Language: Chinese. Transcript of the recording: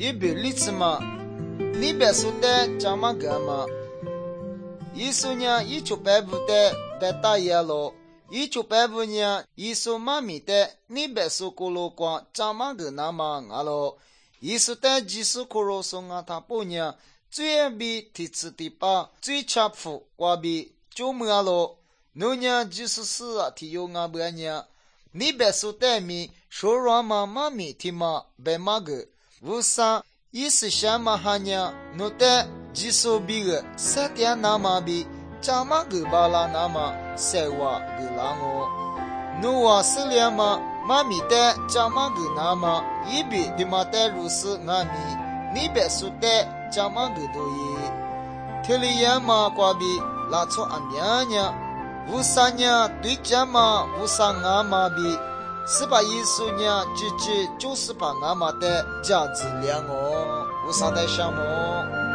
一比例子嘛，你别说的怎么个嘛？耶稣呢，一出百步的别打野了，一出百步呢，耶稣妈咪的你别说过路光怎么个那么啊了？耶稣的基础可罗送啊他不呢，最比提次的把最恰福挂比就么了？侬呢，就是是啊，提有啊不呢？你别说的米，说软嘛妈咪提嘛别嘛个，为啥？意思想嘛哈呢？侬的基础比个三点那么比，怎么个巴拉那么塞瓦个啦我？侬话是了嘛？妈咪的怎么个那么一比的嘛的如是阿米？你别说的怎么个多耶？天里呀嘛挂比拉错阿娘呢？为啥呢？对家嘛为啥阿妈比？是把耶稣呢，就是把阿妈的价值量哦，为啥在想么？